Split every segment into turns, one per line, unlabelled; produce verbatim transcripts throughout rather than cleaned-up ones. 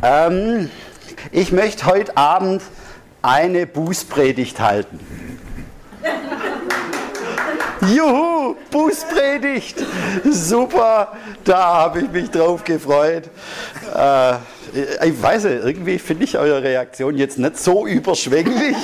Ähm, ich möchte heute Abend eine Bußpredigt halten. Juhu, Bußpredigt! Super, da habe ich mich drauf gefreut. Äh, ich weiß nicht, irgendwie finde ich eure Reaktion jetzt nicht so überschwänglich.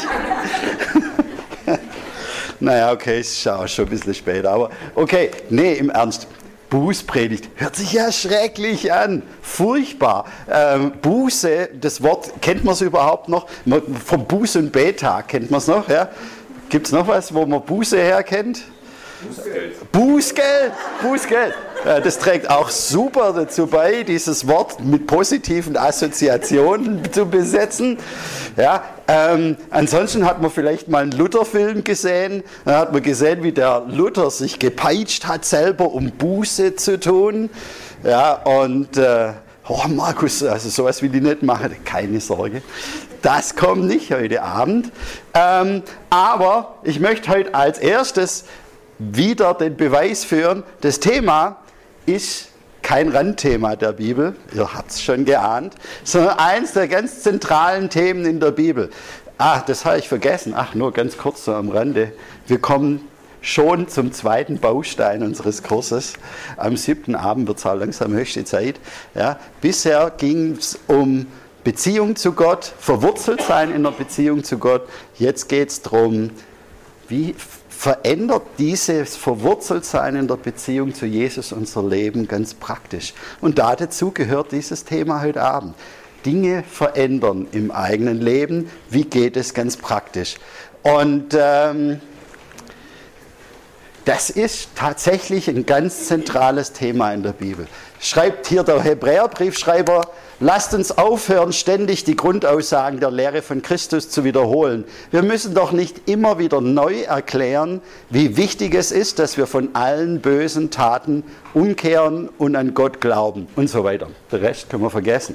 Naja, okay, ist auch schon ein bisschen später, aber okay, nee, im Ernst. Bußpredigt, hört sich ja schrecklich an, furchtbar. Ähm, Buße, das Wort, kennt man es überhaupt noch? Vom Buß- und B-Tag kennt man es noch, ja? Gibt es noch was, wo man Buße herkennt? Bußgeld. Bußgeld, Bußgeld. Ja, das trägt auch super dazu bei, dieses Wort mit positiven Assoziationen zu besetzen. Ja, ähm, ansonsten hat man vielleicht mal einen Luther-Film gesehen. Da hat man gesehen, wie der Luther sich gepeitscht hat selber, um Buße zu tun. Ja, und äh, oh Markus, also sowas will ich nicht machen. Keine Sorge. Das kommt nicht heute Abend. Ähm, aber ich möchte heute als erstes wieder den Beweis führen, das Thema ist kein Randthema der Bibel, ihr habt es schon geahnt, sondern eins der ganz zentralen Themen in der Bibel. Ach, das habe ich vergessen, ach, nur ganz kurz so am Rande. Wir kommen schon zum zweiten Baustein unseres Kurses. Am siebten Abend wird es auch langsam höchste Zeit. Ja, bisher ging es um Beziehung zu Gott, verwurzelt sein in der Beziehung zu Gott. Jetzt geht es darum, wie verändert dieses Verwurzeltsein in der Beziehung zu Jesus unser Leben ganz praktisch. Und dazu gehört dieses Thema heute Abend. Dinge verändern im eigenen Leben. Wie geht es ganz praktisch? Und ähm, das ist tatsächlich ein ganz zentrales Thema in der Bibel. Schreibt hier der Hebräerbriefschreiber: Lasst uns aufhören, ständig die Grundaussagen der Lehre von Christus zu wiederholen. Wir müssen doch nicht immer wieder neu erklären, wie wichtig es ist, dass wir von allen bösen Taten umkehren und an Gott glauben und so weiter. Den Rest können wir vergessen.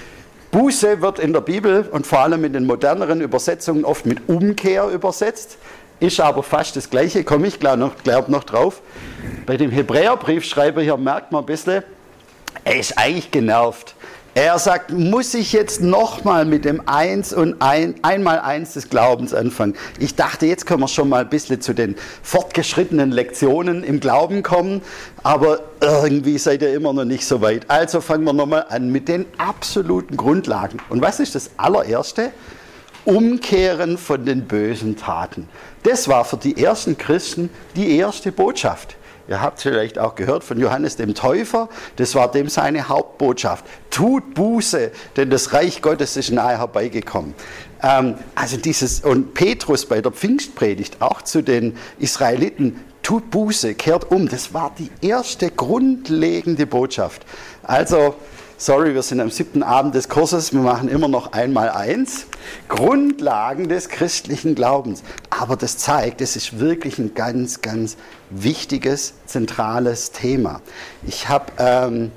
Buße wird in der Bibel und vor allem in den moderneren Übersetzungen oft mit Umkehr übersetzt, ist aber fast das Gleiche, komme ich glaube noch, glaub noch drauf. Bei dem Hebräerbriefschreiber hier merkt man ein bisschen, er ist eigentlich genervt. Er sagt, muss ich jetzt nochmal mit dem Eins und ein, einmal Eins des Glaubens anfangen? Ich dachte, jetzt können wir schon mal ein bisschen zu den fortgeschrittenen Lektionen im Glauben kommen, aber irgendwie seid ihr immer noch nicht so weit. Also fangen wir nochmal an mit den absoluten Grundlagen. Und was ist das allererste? Umkehren von den bösen Taten. Das war für die ersten Christen die erste Botschaft. Ihr habt es vielleicht auch gehört von Johannes dem Täufer, das war dem seine Hauptbotschaft. Tut Buße, denn das Reich Gottes ist nahe herbeigekommen. Ähm, also dieses, und Petrus bei der Pfingstpredigt auch zu den Israeliten, tut Buße, kehrt um. Das war die erste grundlegende Botschaft. Also, sorry, wir sind am siebten Abend des Kurses, wir machen immer noch einmal eins. Grundlagen des christlichen Glaubens. Aber das zeigt, es ist wirklich ein ganz, ganz wichtiges, zentrales Thema. Ich habe ähm,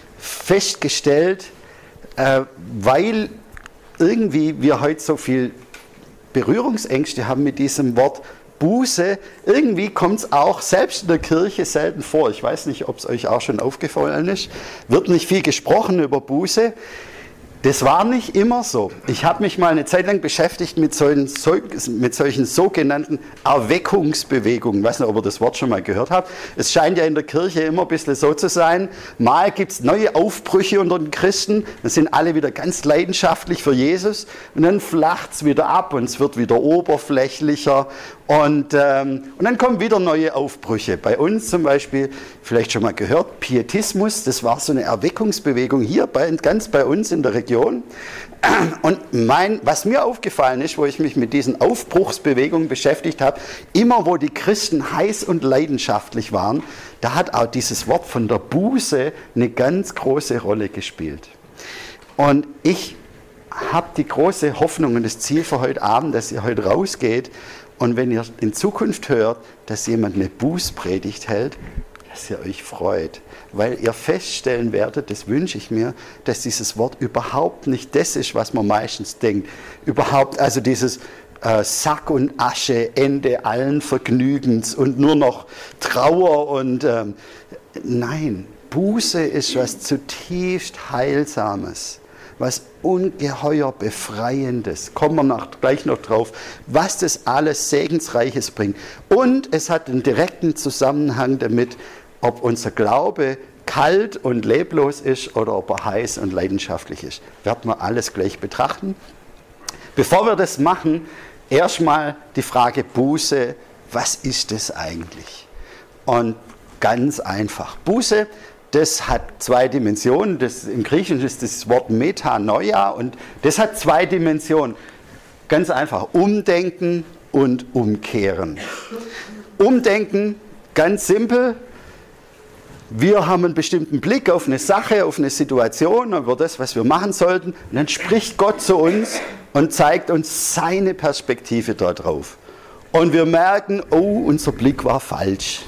festgestellt, äh, weil irgendwie wir heute so viel Berührungsängste haben mit diesem Wort Buße, irgendwie kommt es auch selbst in der Kirche selten vor. Ich weiß nicht, ob es euch auch schon aufgefallen ist. Wird nicht viel gesprochen über Buße. Das war nicht immer so. Ich habe mich mal eine Zeit lang beschäftigt mit solchen, mit solchen sogenannten Erweckungsbewegungen. Ich weiß nicht, ob ihr das Wort schon mal gehört habt. Es scheint ja in der Kirche immer ein bisschen so zu sein. Mal gibt es neue Aufbrüche unter den Christen. Dann sind alle wieder ganz leidenschaftlich für Jesus. Und dann flacht es wieder ab und es wird wieder oberflächlicher. Und, ähm, und dann kommen wieder neue Aufbrüche. Bei uns zum Beispiel, vielleicht schon mal gehört, Pietismus, das war so eine Erweckungsbewegung hier bei, ganz bei uns in der Region. Und mein, was mir aufgefallen ist, wo ich mich mit diesen Aufbruchsbewegungen beschäftigt habe, immer wo die Christen heiß und leidenschaftlich waren, da hat auch dieses Wort von der Buße eine ganz große Rolle gespielt. Und ich habe die große Hoffnung und das Ziel für heute Abend, dass ihr heute rausgeht und wenn ihr in Zukunft hört, dass jemand eine Bußpredigt hält, dass ihr euch freut, weil ihr feststellen werdet, das wünsche ich mir, dass dieses Wort überhaupt nicht das ist, was man meistens denkt. Überhaupt, also dieses äh, Sack und Asche, Ende allen Vergnügens und nur noch Trauer und ähm, nein, Buße ist was zutiefst Heilsames, was ungeheuer Befreiendes. Kommen wir noch, gleich noch drauf, was das alles Segensreiches bringt. Und es hat einen direkten Zusammenhang damit, ob unser Glaube kalt und leblos ist oder ob er heiß und leidenschaftlich ist. Werden wir alles gleich betrachten. Bevor wir das machen, erstmal die Frage Buße, was ist das eigentlich? Und ganz einfach. Buße, das hat zwei Dimensionen. Das, im Griechischen ist das Wort Metanoia und das hat zwei Dimensionen. Ganz einfach, Umdenken und Umkehren. Umdenken, ganz simpel. Wir haben einen bestimmten Blick auf eine Sache, auf eine Situation, über das, was wir machen sollten. Und dann spricht Gott zu uns und zeigt uns seine Perspektive darauf. Und wir merken, oh, unser Blick war falsch.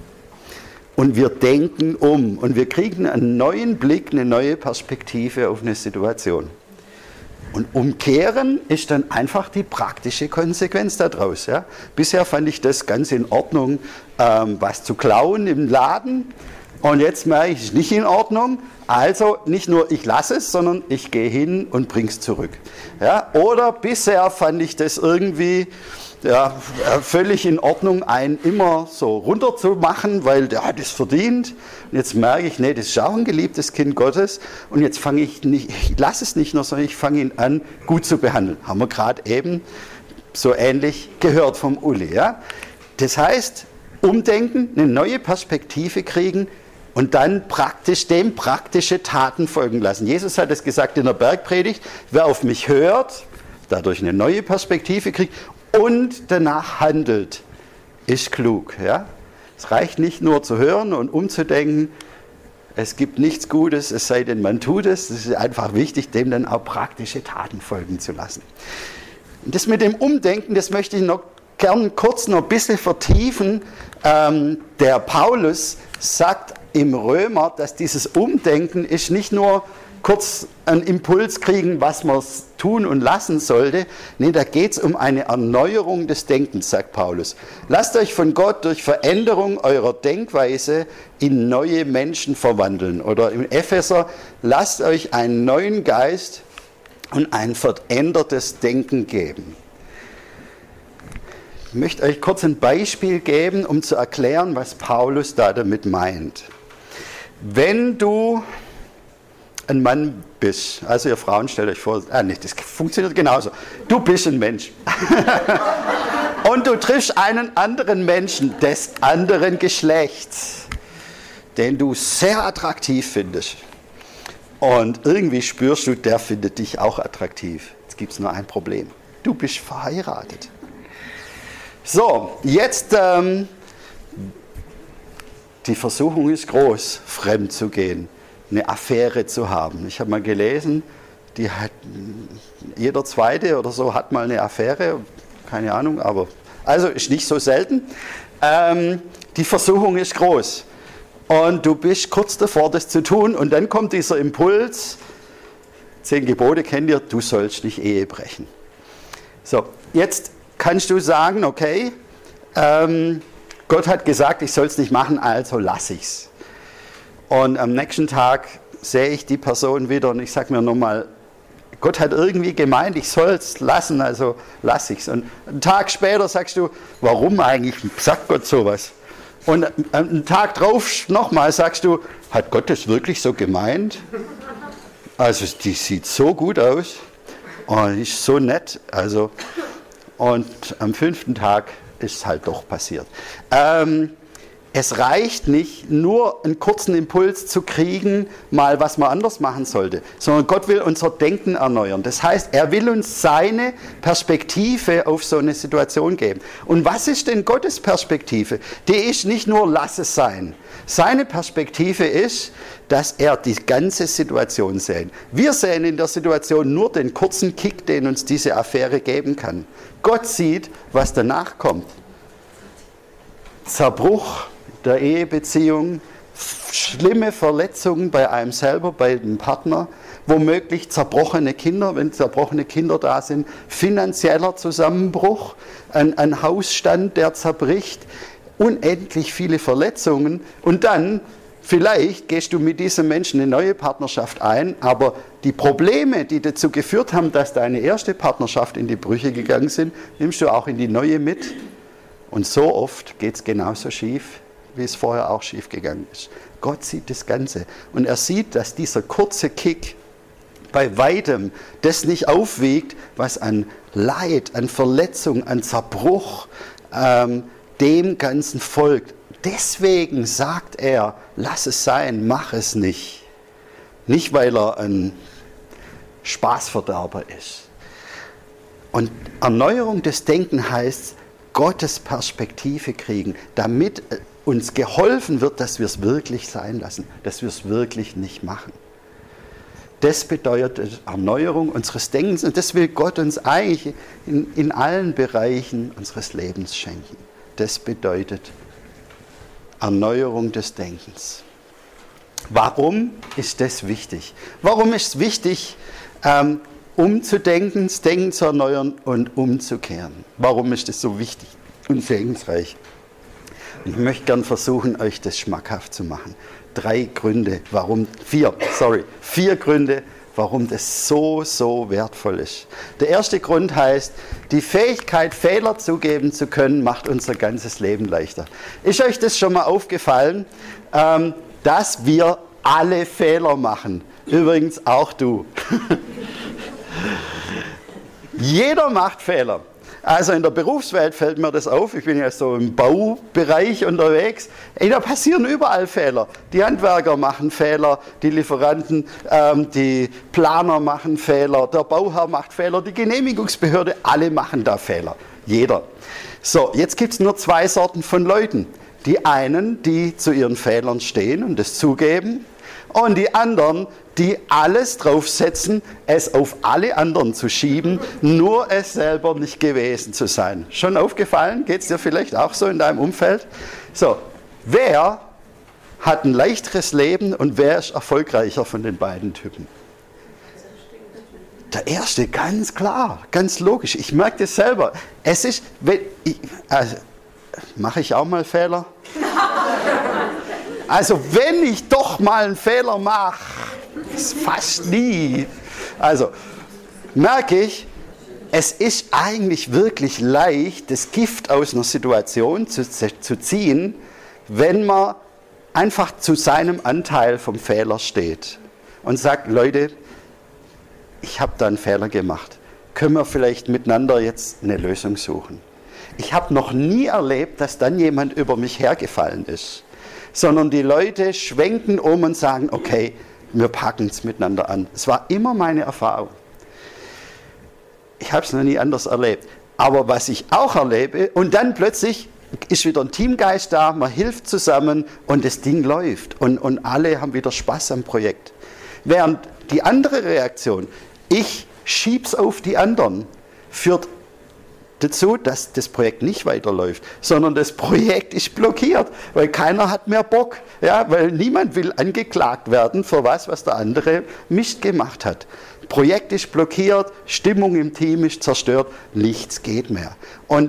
Und wir denken um und wir kriegen einen neuen Blick, eine neue Perspektive auf eine Situation. Und umkehren ist dann einfach die praktische Konsequenz daraus. Ja? Bisher fand ich das ganz in Ordnung, ähm, was zu klauen im Laden. Und jetzt merke ich, es ist nicht in Ordnung. Also nicht nur ich lasse es, sondern ich gehe hin und bringe es zurück. Ja? Oder bisher fand ich das irgendwie ja, völlig in Ordnung, einen immer so runter zu machen, weil der hat es verdient. Und jetzt merke ich, nee, das ist auch ein geliebtes Kind Gottes. Und jetzt fange ich nicht, ich lasse es nicht nur, sondern ich fange ihn an, gut zu behandeln. Haben wir gerade eben so ähnlich gehört vom Uli. Ja? Das heißt, umdenken, eine neue Perspektive kriegen und dann praktisch dem praktische Taten folgen lassen. Jesus hat es gesagt in der Bergpredigt, wer auf mich hört, dadurch eine neue Perspektive kriegt und danach handelt, ist klug. Ja? Es reicht nicht nur zu hören und umzudenken, es gibt nichts Gutes, es sei denn, man tut es. Es ist einfach wichtig, dem dann auch praktische Taten folgen zu lassen. Und das mit dem Umdenken, das möchte ich noch gern kurz noch ein bisschen vertiefen. Ähm, der Paulus sagt im Römer, dass dieses Umdenken ist nicht nur kurz einen Impuls kriegen, was man tun und lassen sollte. Nee, da geht es um eine Erneuerung des Denkens, sagt Paulus. Lasst euch von Gott durch Veränderung eurer Denkweise in neue Menschen verwandeln. Oder im Epheser, lasst euch einen neuen Geist und ein verändertes Denken geben. Ich möchte euch kurz ein Beispiel geben, um zu erklären, was Paulus da damit meint. Wenn du ein Mann bist, also ihr Frauen, stellt euch vor, ah, nicht, das funktioniert genauso. Du bist ein Mensch. Und du triffst einen anderen Menschen des anderen Geschlechts, den du sehr attraktiv findest. Und irgendwie spürst du, der findet dich auch attraktiv. Jetzt gibt es nur ein Problem. Du bist verheiratet. So, jetzt, ähm, die Versuchung ist groß, fremd zu gehen. Eine Affäre zu haben. Ich habe mal gelesen, die hat, jeder Zweite oder so hat mal eine Affäre, keine Ahnung, aber also ist nicht so selten. Ähm, die Versuchung ist groß und du bist kurz davor, das zu tun und dann kommt dieser Impuls, zehn Gebote kennt ihr, du sollst nicht Ehe brechen. So, jetzt kannst du sagen, okay, ähm, Gott hat gesagt, ich soll es nicht machen, also lasse ich es. Und am nächsten Tag sehe ich die Person wieder und ich sage mir nochmal, Gott hat irgendwie gemeint, ich soll es lassen, also lasse ich es. Und einen Tag später sagst du, warum eigentlich sagt Gott sowas? Und einen Tag drauf nochmal sagst du, hat Gott das wirklich so gemeint? Also die sieht so gut aus und ist so nett. Also, und am fünften Tag ist es halt doch passiert. Ähm, Es reicht nicht, nur einen kurzen Impuls zu kriegen, mal was man anders machen sollte, sondern Gott will unser Denken erneuern. Das heißt, er will uns seine Perspektive auf so eine Situation geben. Und was ist denn Gottes Perspektive? Die ist nicht nur, lass es sein. Seine Perspektive ist, dass er die ganze Situation sehen. Wir sehen in der Situation nur den kurzen Kick, den uns diese Affäre geben kann. Gott sieht, was danach kommt. Zerbruch der Ehebeziehung, schlimme Verletzungen bei einem selber, bei dem Partner, womöglich zerbrochene Kinder, wenn zerbrochene Kinder da sind, finanzieller Zusammenbruch, ein, ein Hausstand, der zerbricht, unendlich viele Verletzungen und dann Vielleicht gehst du mit diesem Menschen eine neue Partnerschaft ein, aber die Probleme, die dazu geführt haben, dass deine erste Partnerschaft in die Brüche gegangen sind, nimmst du auch in die neue mit. Und so oft geht es genauso schief, wie es vorher auch schief gegangen ist. Gott sieht das Ganze und er sieht, dass dieser kurze Kick bei weitem das nicht aufwiegt, was an Leid, an Verletzung, an Zerbruch ähm, dem Ganzen folgt. Deswegen sagt er, lass es sein, mach es nicht. Nicht, weil er ein Spaßverderber ist. Und Erneuerung des Denkens heißt, Gottes Perspektive kriegen, damit uns geholfen wird, dass wir es wirklich sein lassen, dass wir es wirklich nicht machen. Das bedeutet Erneuerung unseres Denkens und das will Gott uns eigentlich in, in allen Bereichen unseres Lebens schenken. Das bedeutet Erneuerung des Denkens. Warum ist das wichtig? Warum ist es wichtig, ähm, umzudenken, das Denken zu erneuern und umzukehren? Warum ist das so wichtig und segensreich? Ich möchte gern versuchen, euch das schmackhaft zu machen. Drei Gründe, warum, vier, sorry, vier Gründe, warum das so, so wertvoll ist. Der erste Grund heißt, die Fähigkeit, Fehler zugeben zu können, macht unser ganzes Leben leichter. Ist euch das schon mal aufgefallen, ähm, dass wir alle Fehler machen? Übrigens auch du. Jeder macht Fehler. Also in der Berufswelt fällt mir das auf, ich bin ja so im Baubereich unterwegs, ey, da passieren überall Fehler. Die Handwerker machen Fehler, die Lieferanten, ähm, die Planer machen Fehler, der Bauherr macht Fehler, die Genehmigungsbehörde, alle machen da Fehler. Jeder. So, jetzt gibt es nur zwei Sorten von Leuten. Die einen, die zu ihren Fehlern stehen und das zugeben, und die anderen, die alles draufsetzen, es auf alle anderen zu schieben, nur es selber nicht gewesen zu sein. Schon aufgefallen? Geht es dir vielleicht auch so in deinem Umfeld? So, wer hat ein leichteres Leben und wer ist erfolgreicher von den beiden Typen? Der erste, ganz klar, ganz logisch. Ich merke das selber. Es ist, wenn ich, also, mache ich auch mal Fehler? Also wenn ich doch mal einen Fehler mache, fast nie, also merke ich, es ist eigentlich wirklich leicht, das Gift aus einer Situation zu, zu ziehen, wenn man einfach zu seinem Anteil vom Fehler steht und sagt, Leute, ich habe da einen Fehler gemacht, können wir vielleicht miteinander jetzt eine Lösung suchen. Ich habe noch nie erlebt, dass dann jemand über mich hergefallen ist, sondern die Leute schwenken um und sagen, okay, wir packen es miteinander an. Es war immer meine Erfahrung. Ich habe es noch nie anders erlebt. Aber was ich auch erlebe, und dann plötzlich ist wieder ein Teamgeist da, man hilft zusammen und das Ding läuft. Und, und alle haben wieder Spaß am Projekt. Während die andere Reaktion, ich schieb's auf die anderen, führt dazu, dass das Projekt nicht weiterläuft, sondern das Projekt ist blockiert, weil keiner hat mehr Bock, ja, weil niemand will angeklagt werden für was, was der andere Mist gemacht hat. Projekt ist blockiert, Stimmung im Team ist zerstört, nichts geht mehr. Und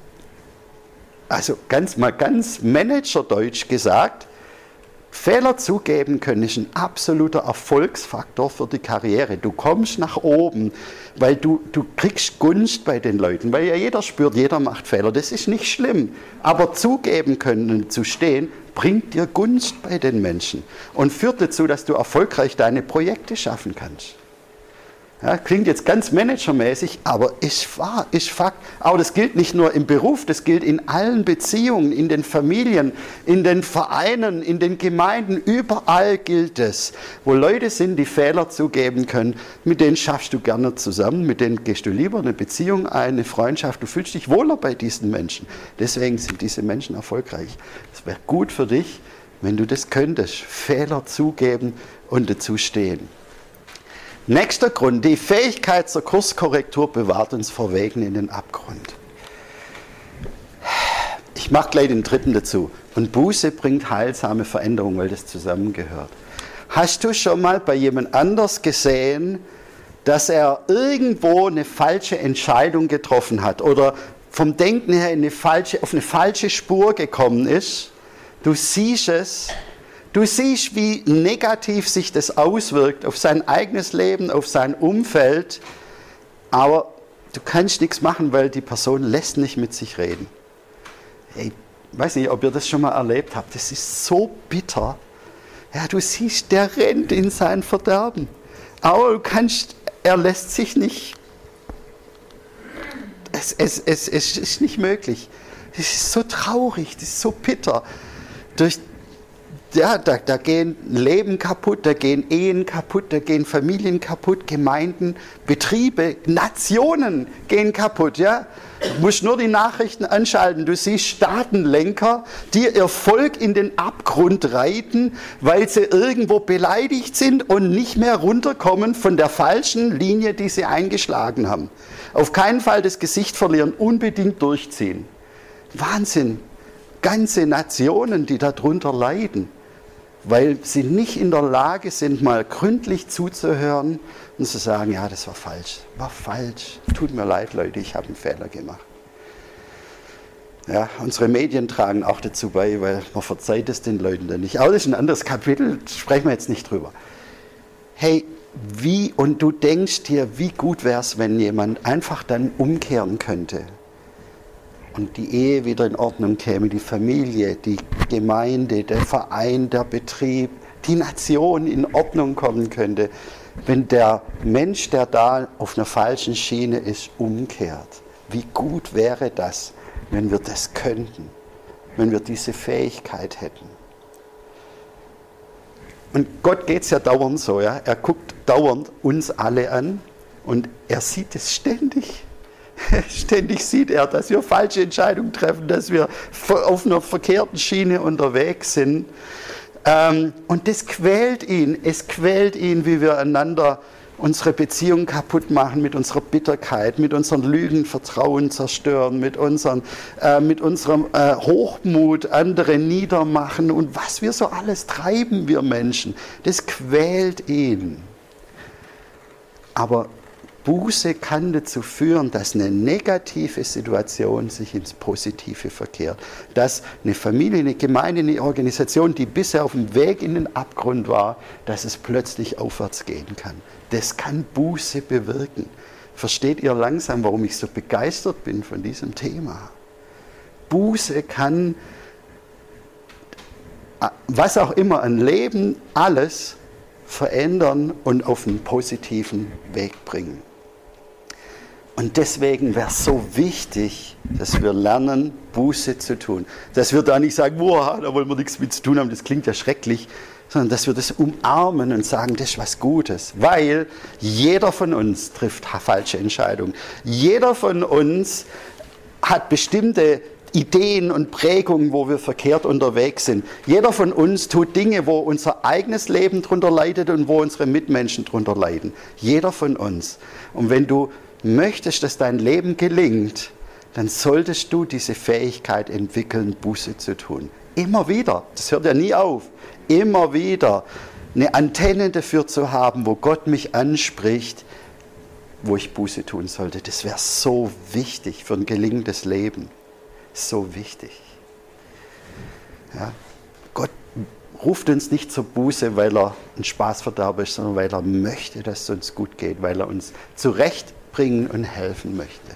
also ganz mal ganz Managerdeutsch gesagt, Fehler zugeben können ist ein absoluter Erfolgsfaktor für die Karriere. Du kommst nach oben, weil du, du kriegst Gunst bei den Leuten, weil ja jeder spürt, jeder macht Fehler. Das ist nicht schlimm, aber zugeben können und zu stehen, bringt dir Gunst bei den Menschen und führt dazu, dass du erfolgreich deine Projekte schaffen kannst. Ja, klingt jetzt ganz managermäßig, aber ist wahr, ist Fakt. Aber das gilt nicht nur im Beruf, das gilt in allen Beziehungen, in den Familien, in den Vereinen, in den Gemeinden, überall gilt es. Wo Leute sind, die Fehler zugeben können, mit denen schaffst du gerne zusammen, mit denen gehst du lieber eine Beziehung ein, eine Freundschaft, du fühlst dich wohler bei diesen Menschen. Deswegen sind diese Menschen erfolgreich. Es wäre gut für dich, wenn du das könntest, Fehler zugeben und dazu stehen. Nächster Grund, die Fähigkeit zur Kurskorrektur bewahrt uns vor Wegen in den Abgrund. Ich mache gleich den dritten dazu. Und Buße bringt heilsame Veränderung, weil das zusammengehört. Hast du schon mal bei jemand anders gesehen, dass er irgendwo eine falsche Entscheidung getroffen hat oder vom Denken her in eine falsche, auf eine falsche Spur gekommen ist? Du siehst es, Du siehst, wie negativ sich das auswirkt auf sein eigenes Leben, auf sein Umfeld, aber du kannst nichts machen, weil die Person lässt nicht mit sich reden. Ich weiß nicht, ob ihr das schon mal erlebt habt, das ist so bitter. Ja, du siehst, der rennt in sein Verderben, aber du kannst, er lässt sich nicht, es, es, es, es ist nicht möglich. Das ist so traurig, das ist so bitter. Durch Ja, da, da gehen Leben kaputt, da gehen Ehen kaputt, da gehen Familien kaputt, Gemeinden, Betriebe, Nationen gehen kaputt. Ja? Du musst nur die Nachrichten anschalten. Du siehst Staatenlenker, die ihr Volk in den Abgrund reiten, weil sie irgendwo beleidigt sind und nicht mehr runterkommen von der falschen Linie, die sie eingeschlagen haben. Auf keinen Fall das Gesicht verlieren, unbedingt durchziehen. Wahnsinn. Ganze Nationen, die darunter leiden, weil sie nicht in der Lage sind, mal gründlich zuzuhören und zu sagen, ja, das war falsch, war falsch, tut mir leid, Leute, ich habe einen Fehler gemacht. Ja, unsere Medien tragen auch dazu bei, weil man verzeiht es den Leuten dann nicht. Aber das ist ein anderes Kapitel, sprechen wir jetzt nicht drüber. Hey, wie, und du denkst dir, wie gut wäre es, wenn jemand einfach dann umkehren könnte und die Ehe wieder in Ordnung käme, die Familie, die Gemeinde, der Verein, der Betrieb, die Nation in Ordnung kommen könnte, wenn der Mensch, der da auf einer falschen Schiene ist, umkehrt. Wie gut wäre das, wenn wir das könnten, wenn wir diese Fähigkeit hätten. Und Gott geht es ja dauernd so, ja? Er guckt dauernd uns alle an und er sieht es ständig. Ständig sieht er, dass wir falsche Entscheidungen treffen, dass wir auf einer verkehrten Schiene unterwegs sind. Und das quält ihn. Es quält ihn, wie wir einander unsere Beziehung kaputt machen mit unserer Bitterkeit, mit unseren Lügen Vertrauen zerstören, mit, unseren, äh, mit unserem äh, Hochmut andere niedermachen und was wir so alles treiben, wir Menschen. Das quält ihn. Aber Buße kann dazu führen, dass eine negative Situation sich ins Positive verkehrt. Dass eine Familie, eine Gemeinde, eine Organisation, die bisher auf dem Weg in den Abgrund war, dass es plötzlich aufwärts gehen kann. Das kann Buße bewirken. Versteht ihr langsam, warum ich so begeistert bin von diesem Thema? Buße kann, was auch immer an Leben, alles verändern und auf einen positiven Weg bringen. Und deswegen wäre es so wichtig, dass wir lernen, Buße zu tun. Dass wir da nicht sagen, boah, da wollen wir nichts mit zu tun haben, das klingt ja schrecklich, sondern dass wir das umarmen und sagen, das ist was Gutes. Weil jeder von uns trifft falsche Entscheidungen. Jeder von uns hat bestimmte Ideen und Prägungen, wo wir verkehrt unterwegs sind. Jeder von uns tut Dinge, wo unser eigenes Leben drunter leidet und wo unsere Mitmenschen drunter leiden. Jeder von uns. Und wenn du möchtest, dass dein Leben gelingt, dann solltest du diese Fähigkeit entwickeln, Buße zu tun. Immer wieder, das hört ja nie auf, immer wieder eine Antenne dafür zu haben, wo Gott mich anspricht, wo ich Buße tun sollte. Das wäre so wichtig für ein gelingendes Leben. So wichtig. Ja, Gott ruft uns nicht zur Buße, weil er ein Spaßverderber ist, sondern weil er möchte, dass es uns gut geht, weil er uns zurechtbringen und helfen möchte.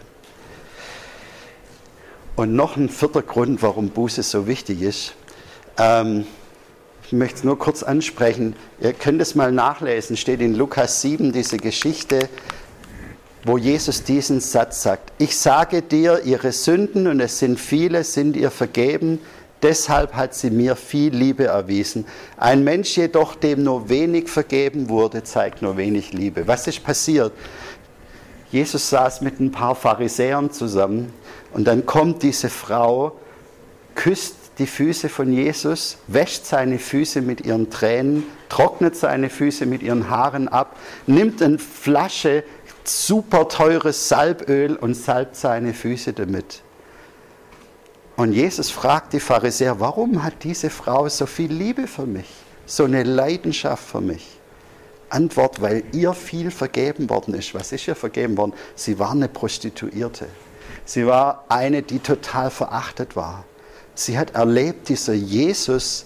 Und noch ein vierter Grund, warum Buße so wichtig ist. Ähm, ich möchte es nur kurz ansprechen. Ihr könnt es mal nachlesen, steht in Lukas sieben, diese Geschichte, wo Jesus diesen Satz sagt: Ich sage dir, ihre Sünden, und es sind viele, sind ihr vergeben, deshalb hat sie mir viel Liebe erwiesen. Ein Mensch jedoch, dem nur wenig vergeben wurde, zeigt nur wenig Liebe. Was ist passiert? Jesus saß mit ein paar Pharisäern zusammen und dann kommt diese Frau, küsst die Füße von Jesus, wäscht seine Füße mit ihren Tränen, trocknet seine Füße mit ihren Haaren ab, nimmt eine Flasche super teures Salböl und salbt seine Füße damit. Und Jesus fragt die Pharisäer, warum hat diese Frau so viel Liebe für mich, so eine Leidenschaft für mich? Antwort, weil ihr viel vergeben worden ist. Was ist ihr vergeben worden? Sie war eine Prostituierte. Sie war eine, die total verachtet war. Sie hat erlebt, dieser Jesus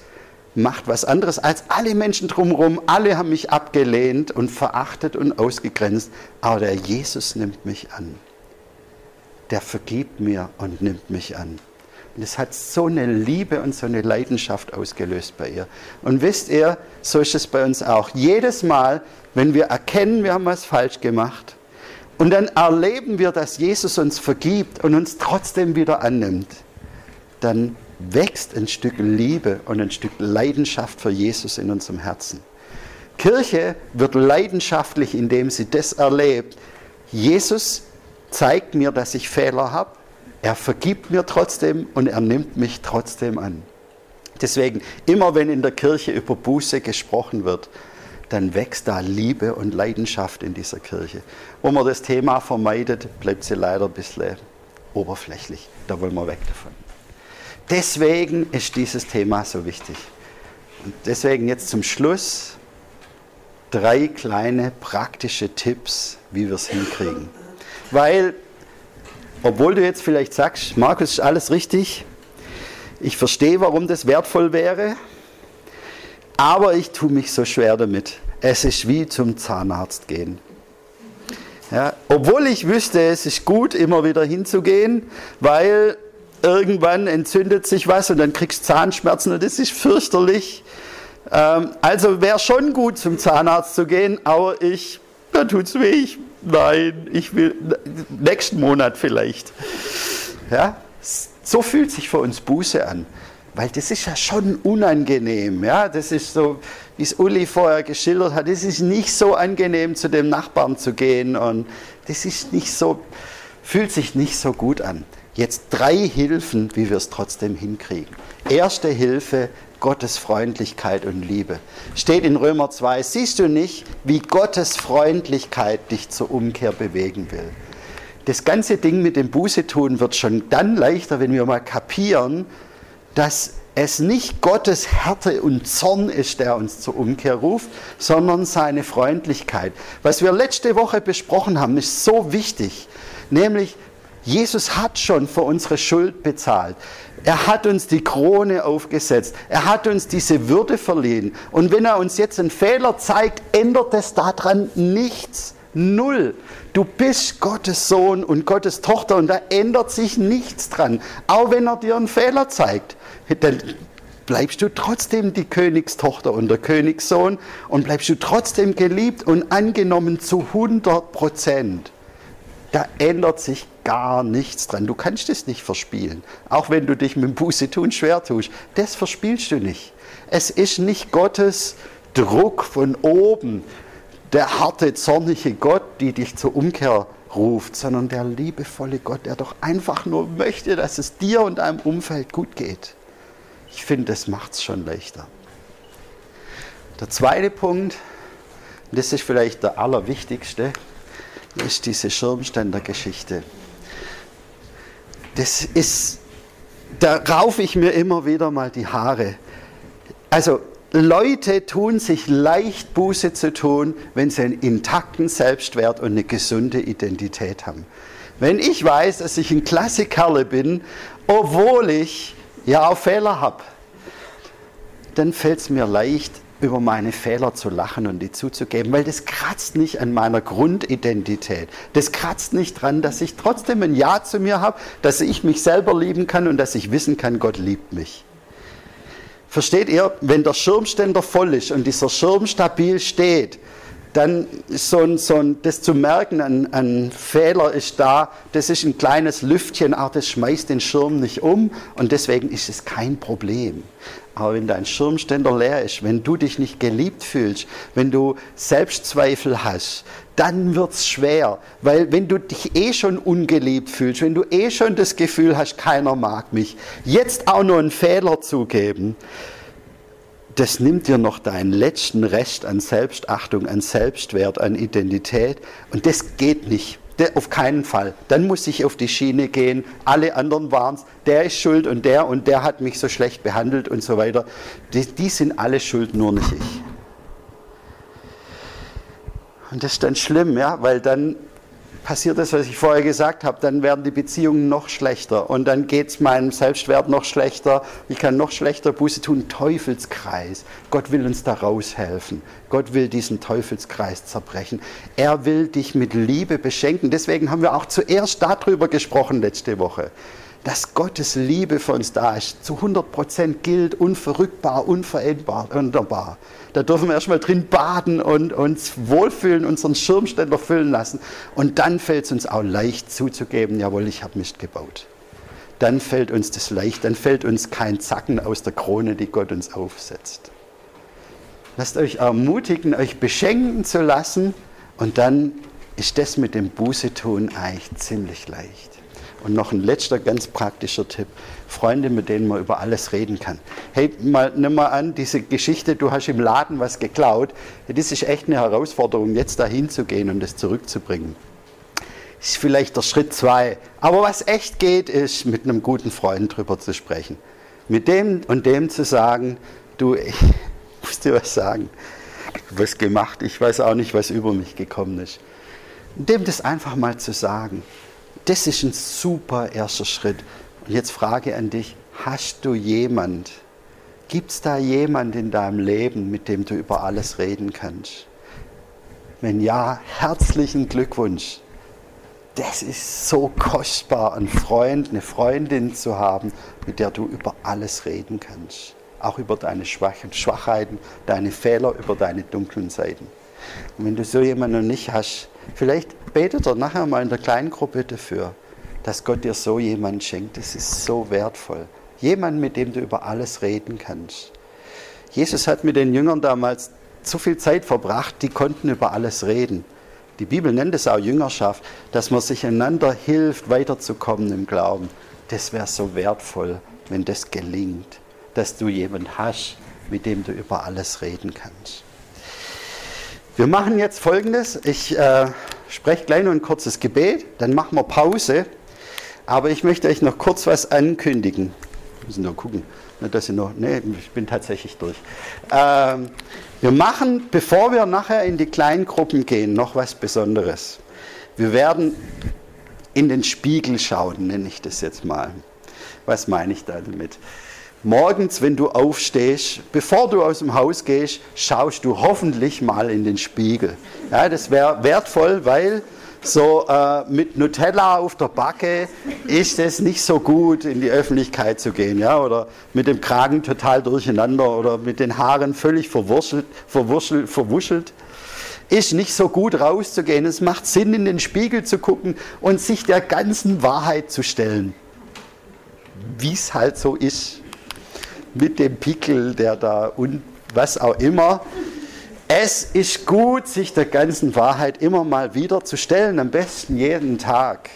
macht was anderes als alle Menschen drumherum. Alle haben mich abgelehnt und verachtet und ausgegrenzt. Aber der Jesus nimmt mich an. Der vergibt mir und nimmt mich an. Und es hat so eine Liebe und so eine Leidenschaft ausgelöst bei ihr. Und wisst ihr, so ist es bei uns auch. Jedes Mal, wenn wir erkennen, wir haben was falsch gemacht, und dann erleben wir, dass Jesus uns vergibt und uns trotzdem wieder annimmt, dann wächst ein Stück Liebe und ein Stück Leidenschaft für Jesus in unserem Herzen. Kirche wird leidenschaftlich, indem sie das erlebt. Jesus zeigt mir, dass ich Fehler habe. Er vergibt mir trotzdem und er nimmt mich trotzdem an. Deswegen, immer wenn in der Kirche über Buße gesprochen wird, dann wächst da Liebe und Leidenschaft in dieser Kirche. Wo man das Thema vermeidet, bleibt sie leider ein bisschen oberflächlich. Da wollen wir weg davon. Deswegen ist dieses Thema so wichtig. Und deswegen jetzt zum Schluss drei kleine praktische Tipps, wie wir es hinkriegen. Weil, obwohl du jetzt vielleicht sagst, Markus, ist alles richtig, ich verstehe, warum das wertvoll wäre, aber ich tue mich so schwer damit. Es ist wie zum Zahnarzt gehen. Ja, obwohl ich wüsste, es ist gut, immer wieder hinzugehen, weil irgendwann entzündet sich was und dann kriegst du Zahnschmerzen und das ist fürchterlich. Ähm, also wäre schon gut, zum Zahnarzt zu gehen, aber ich, da tut's weh. Ich, nein, ich will nächsten Monat vielleicht. Ja, so fühlt sich für uns Buße an. Weil das ist ja schon unangenehm, ja, das ist so, wie es Uli vorher geschildert hat, es ist nicht so angenehm, zu dem Nachbarn zu gehen und das ist nicht so, fühlt sich nicht so gut an. Jetzt drei Hilfen, wie wir es trotzdem hinkriegen. Erste Hilfe, Gottes Freundlichkeit und Liebe. Steht in Römer zwei, siehst du nicht, wie Gottes Freundlichkeit dich zur Umkehr bewegen will? Das ganze Ding mit dem Bußetun wird schon dann leichter, wenn wir mal kapieren, dass es nicht Gottes Härte und Zorn ist, der uns zur Umkehr ruft, sondern seine Freundlichkeit. Was wir letzte Woche besprochen haben, ist so wichtig. Nämlich, Jesus hat schon für unsere Schuld bezahlt. Er hat uns die Krone aufgesetzt. Er hat uns diese Würde verliehen. Und wenn er uns jetzt einen Fehler zeigt, ändert es daran nichts. Null. Du bist Gottes Sohn und Gottes Tochter und da ändert sich nichts dran. Auch wenn er dir einen Fehler zeigt, dann bleibst du trotzdem die Königstochter und der Königssohn und bleibst du trotzdem geliebt und angenommen zu hundert Prozent. Da ändert sich gar nichts dran. Du kannst es nicht verspielen. Auch wenn du dich mit dem Bußetun schwer tust. Das verspielst du nicht. Es ist nicht Gottes Druck von oben, der harte, zornige Gott, die dich zur Umkehr ruft, sondern der liebevolle Gott, der doch einfach nur möchte, dass es dir und deinem Umfeld gut geht. Ich finde, das macht es schon leichter. Der zweite Punkt, und das ist vielleicht der allerwichtigste, ist diese Schirmständergeschichte. Das ist, da raufe ich mir immer wieder mal die Haare. Also, Leute tun sich leicht, Buße zu tun, wenn sie einen intakten Selbstwert und eine gesunde Identität haben. Wenn ich weiß, dass ich ein klasse Kerl bin, obwohl ich ja auch Fehler habe, dann fällt es mir leicht, über meine Fehler zu lachen und die zuzugeben, weil das kratzt nicht an meiner Grundidentität. Das kratzt nicht dran, dass ich trotzdem ein Ja zu mir habe, dass ich mich selber lieben kann und dass ich wissen kann, Gott liebt mich. Versteht ihr, wenn der Schirmständer voll ist und dieser Schirm stabil steht, dann ist so ein, so ein, das zu merken, ein, ein Fehler ist da, das ist ein kleines Lüftchen, ach, das schmeißt den Schirm nicht um und deswegen ist es kein Problem. Aber wenn dein Schirmständer leer ist, wenn du dich nicht geliebt fühlst, wenn du Selbstzweifel hast, dann wird es schwer. Weil wenn du dich eh schon ungeliebt fühlst, wenn du eh schon das Gefühl hast, keiner mag mich, jetzt auch nur einen Fehler zugeben, das nimmt dir noch deinen letzten Rest an Selbstachtung, an Selbstwert, an Identität und das geht nicht. Auf keinen Fall. Dann muss ich auf die Schiene gehen, alle anderen waren es, der ist schuld und der und der hat mich so schlecht behandelt und so weiter. Die, die sind alle schuld, nur nicht ich. Und das ist dann schlimm, ja, weil dann passiert das, was ich vorher gesagt habe, dann werden die Beziehungen noch schlechter und dann geht es meinem Selbstwert noch schlechter, ich kann noch schlechter Buße tun. Teufelskreis. Gott will uns da raushelfen. Gott will diesen Teufelskreis zerbrechen. Er will dich mit Liebe beschenken. Deswegen haben wir auch zuerst darüber gesprochen letzte Woche, dass Gottes Liebe für uns da ist, zu hundert Prozent gilt, unverrückbar, unveränderbar. Da dürfen wir erstmal drin baden und uns wohlfühlen, unseren Schirmständer füllen lassen. Und dann fällt es uns auch leicht zuzugeben, jawohl, ich habe Mist gebaut. Dann fällt uns das leicht, dann fällt uns kein Zacken aus der Krone, die Gott uns aufsetzt. Lasst euch ermutigen, euch beschenken zu lassen und dann ist das mit dem Bußetun eigentlich ziemlich leicht. Und noch ein letzter ganz praktischer Tipp. Freunde, mit denen man über alles reden kann. Hey, mal, nimm mal an, diese Geschichte, du hast im Laden was geklaut. Das ist echt eine Herausforderung, jetzt dahin zu gehen und das zurückzubringen. Das ist vielleicht der Schritt zwei. Aber was echt geht, ist, mit einem guten Freund drüber zu sprechen. Mit dem und dem zu sagen, du, ich muss dir was sagen. Du hast was gemacht, ich weiß auch nicht, was über mich gekommen ist. Dem das einfach mal zu sagen. Das ist ein super erster Schritt. Und jetzt Frage an dich, hast du jemand, gibt es da jemand in deinem Leben, mit dem du über alles reden kannst? Wenn ja, herzlichen Glückwunsch. Das ist so kostbar, einen Freund, eine Freundin zu haben, mit der du über alles reden kannst. Auch über deine Schwachheiten, deine Fehler, über deine dunklen Seiten. Und wenn du so jemanden noch nicht hast, vielleicht betet er nachher mal in der Kleingruppe dafür, dass Gott dir so jemanden schenkt. Das ist so wertvoll. Jemand, mit dem du über alles reden kannst. Jesus hat mit den Jüngern damals so viel Zeit verbracht, die konnten über alles reden. Die Bibel nennt es auch Jüngerschaft, dass man sich einander hilft, weiterzukommen im Glauben. Das wäre so wertvoll, wenn das gelingt, dass du jemanden hast, mit dem du über alles reden kannst. Wir machen jetzt Folgendes. Ich äh, spreche gleich noch ein kurzes Gebet, dann machen wir Pause. Aber ich möchte euch noch kurz was ankündigen. Wir müssen nur gucken, dass ich noch. Nee, ich bin tatsächlich durch. Ähm, wir machen, bevor wir nachher in die kleinen Gruppen gehen, noch was Besonderes. Wir werden in den Spiegel schauen, nenne ich das jetzt mal. Was meine ich da damit? Morgens, wenn du aufstehst, bevor du aus dem Haus gehst, schaust du hoffentlich mal in den Spiegel. Ja, das wäre wertvoll, weil so äh, mit Nutella auf der Backe ist es nicht so gut, in die Öffentlichkeit zu gehen. Ja? Oder mit dem Kragen total durcheinander oder mit den Haaren völlig verwuschelt, verwuschelt, verwuschelt. Ist nicht so gut rauszugehen. Es macht Sinn, in den Spiegel zu gucken und sich der ganzen Wahrheit zu stellen. Wie es halt so ist. Mit dem Pickel, der da und was auch immer. Es ist gut, sich der ganzen Wahrheit immer mal wieder zu stellen, am besten jeden Tag.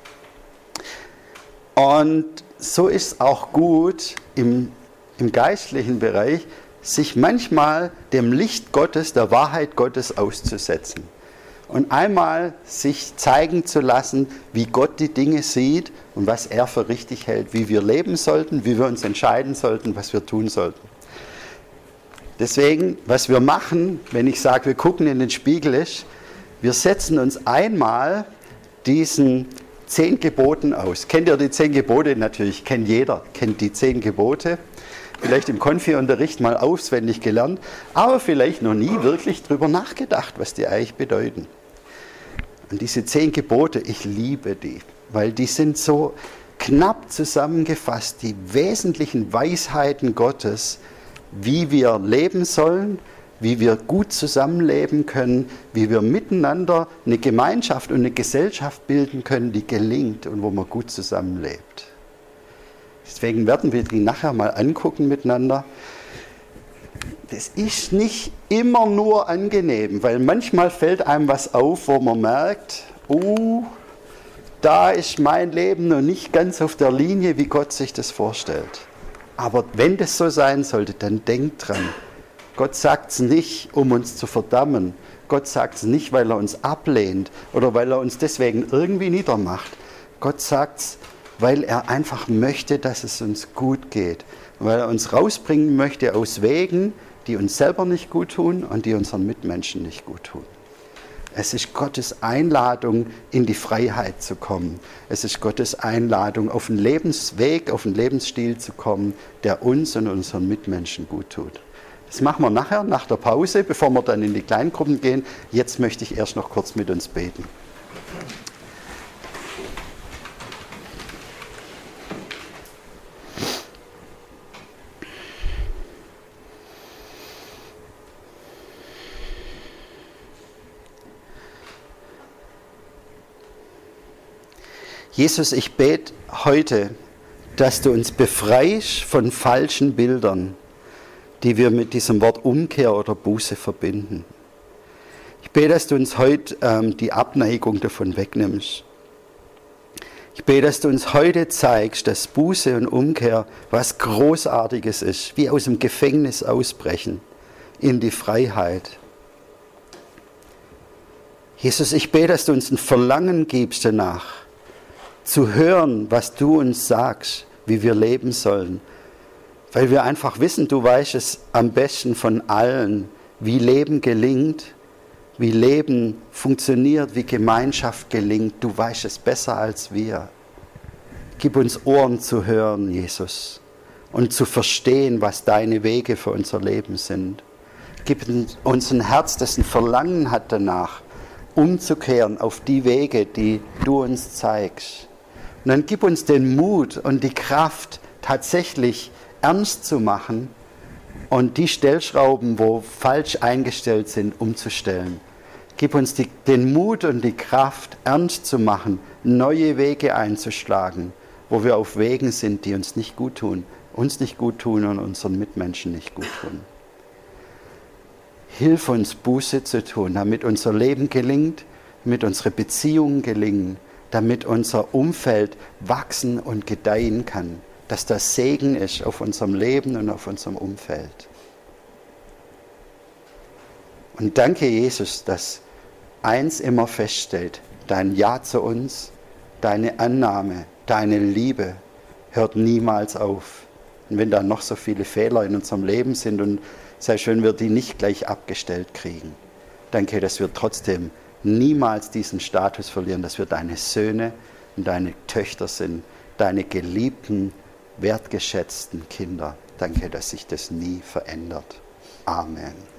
Und so ist es auch gut im, im geistlichen Bereich, sich manchmal dem Licht Gottes, der Wahrheit Gottes auszusetzen. Und einmal sich zeigen zu lassen, wie Gott die Dinge sieht und was er für richtig hält, wie wir leben sollten, wie wir uns entscheiden sollten, was wir tun sollten. Deswegen, was wir machen, wenn ich sage, wir gucken in den Spiegel, ist, wir setzen uns einmal diesen zehn Geboten aus. Kennt ihr die zehn Gebote? Natürlich, kennt jeder, kennt die zehn Gebote. Vielleicht im Konfi-Unterricht mal auswendig gelernt, aber vielleicht noch nie wirklich drüber nachgedacht, was die eigentlich bedeuten. Und diese zehn Gebote, ich liebe die, weil die sind so knapp zusammengefasst, die wesentlichen Weisheiten Gottes, wie wir leben sollen, wie wir gut zusammenleben können, wie wir miteinander eine Gemeinschaft und eine Gesellschaft bilden können, die gelingt und wo man gut zusammenlebt. Deswegen werden wir die nachher mal angucken miteinander. Das ist nicht immer nur angenehm, weil manchmal fällt einem was auf, wo man merkt, uh, da ist mein Leben noch nicht ganz auf der Linie, wie Gott sich das vorstellt. Aber wenn das so sein sollte, dann denkt dran, Gott sagt es nicht, um uns zu verdammen. Gott sagt es nicht, weil er uns ablehnt oder weil er uns deswegen irgendwie niedermacht. Gott sagt es, weil er einfach möchte, dass es uns gut geht. Weil er uns rausbringen möchte aus Wegen, die uns selber nicht gut tun und die unseren Mitmenschen nicht gut tun. Es ist Gottes Einladung, in die Freiheit zu kommen. Es ist Gottes Einladung, auf einen Lebensweg, auf einen Lebensstil zu kommen, der uns und unseren Mitmenschen gut tut. Das machen wir nachher, nach der Pause, bevor wir dann in die Kleingruppen gehen. Jetzt möchte ich erst noch kurz mit uns beten. Jesus, ich bete heute, dass du uns befreist von falschen Bildern, die wir mit diesem Wort Umkehr oder Buße verbinden. Ich bete, dass du uns heute ähm, die Abneigung davon wegnimmst. Ich bete, dass du uns heute zeigst, dass Buße und Umkehr was Großartiges ist, wie aus dem Gefängnis ausbrechen in die Freiheit. Jesus, ich bete, dass du uns ein Verlangen gibst danach, zu hören, was du uns sagst, wie wir leben sollen. Weil wir einfach wissen, du weißt es am besten von allen, wie Leben gelingt, wie Leben funktioniert, wie Gemeinschaft gelingt. Du weißt es besser als wir. Gib uns Ohren zu hören, Jesus, und zu verstehen, was deine Wege für unser Leben sind. Gib uns ein Herz, das ein Verlangen hat danach, umzukehren auf die Wege, die du uns zeigst. Und dann gib uns den Mut und die Kraft, tatsächlich ernst zu machen und die Stellschrauben, wo falsch eingestellt sind, umzustellen. Gib uns die, den Mut und die Kraft, ernst zu machen, neue Wege einzuschlagen, wo wir auf Wegen sind, die uns nicht gut tun, uns nicht gut tun und unseren Mitmenschen nicht gut tun. Hilf uns, Buße zu tun, damit unser Leben gelingt, damit unsere Beziehungen gelingen, damit unser Umfeld wachsen und gedeihen kann, dass das Segen ist auf unserem Leben und auf unserem Umfeld. Und danke, Jesus, dass eins immer feststellt: Dein Ja zu uns, deine Annahme, deine Liebe hört niemals auf. Und wenn da noch so viele Fehler in unserem Leben sind und sei schön, wir die nicht gleich abgestellt kriegen, danke, dass wir trotzdem niemals diesen Status verlieren, dass wir deine Söhne und deine Töchter sind, deine geliebten, wertgeschätzten Kinder. Danke, dass sich das nie verändert. Amen.